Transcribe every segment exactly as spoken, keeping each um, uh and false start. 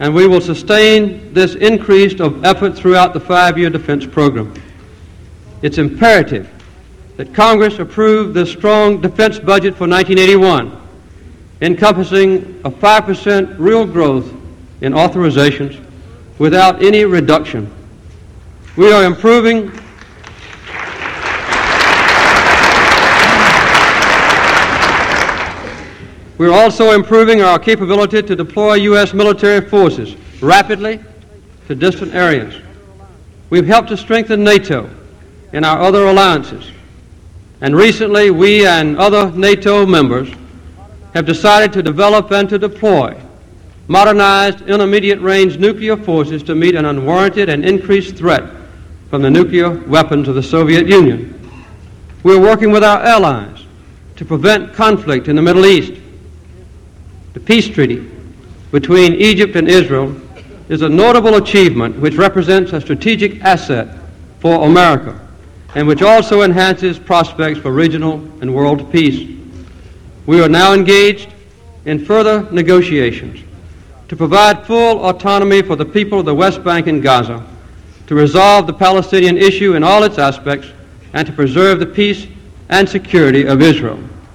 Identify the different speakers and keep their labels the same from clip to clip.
Speaker 1: and we will sustain this increase of effort throughout the five-year defense program. It's imperative that Congress approve the strong defense budget for nineteen eighty-one, encompassing a five percent real growth in authorizations without any reduction. We are improving We're also improving our capability to deploy U S military forces rapidly to distant areas. We've helped to strengthen NATO and our other alliances. And recently, we and other NATO members have decided to develop and to deploy modernized intermediate-range nuclear forces to meet an unwarranted and increased threat from the nuclear weapons of the Soviet Union. We're working with our allies to prevent conflict in the Middle East. The peace treaty between Egypt and Israel is a notable achievement which represents a strategic asset for America and which also enhances prospects for regional and world peace. We are now engaged in further negotiations to provide full autonomy for the people of the West Bank and Gaza, to resolve the Palestinian issue in all its aspects, and to preserve the peace and security of Israel.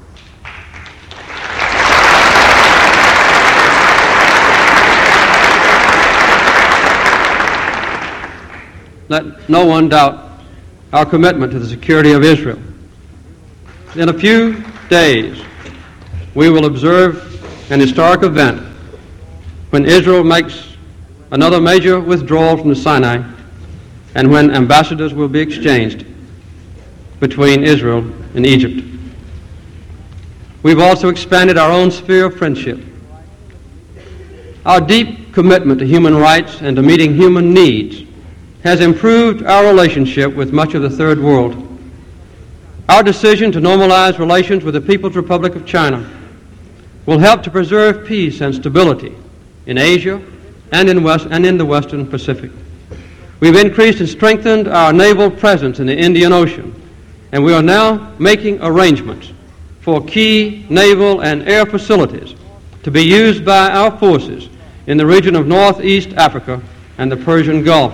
Speaker 1: Let no one doubt our commitment to the security of Israel. In a few days, we will observe an historic event when Israel makes another major withdrawal from the Sinai and when ambassadors will be exchanged between Israel and Egypt. We've also expanded our own sphere of friendship. Our deep commitment to human rights and to meeting human needs has improved our relationship with much of the Third World. Our decision to normalize relations with the People's Republic of China will help to preserve peace and stability in Asia and in, West, and in the Western Pacific. We've increased and strengthened our naval presence in the Indian Ocean, and we are now making arrangements for key naval and air facilities to be used by our forces in the region of Northeast Africa and the Persian Gulf.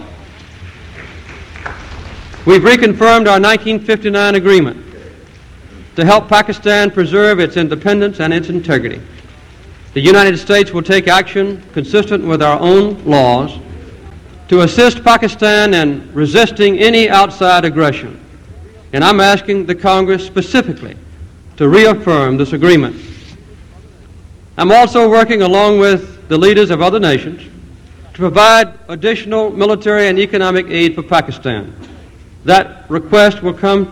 Speaker 1: We've reconfirmed our nineteen fifty-nine agreement to help Pakistan preserve its independence and its integrity. The United States will take action consistent with our own laws to assist Pakistan in resisting any outside aggression. And I'm asking the Congress specifically to reaffirm this agreement. I'm also working along with the leaders of other nations to provide additional military and economic aid for Pakistan. That request will come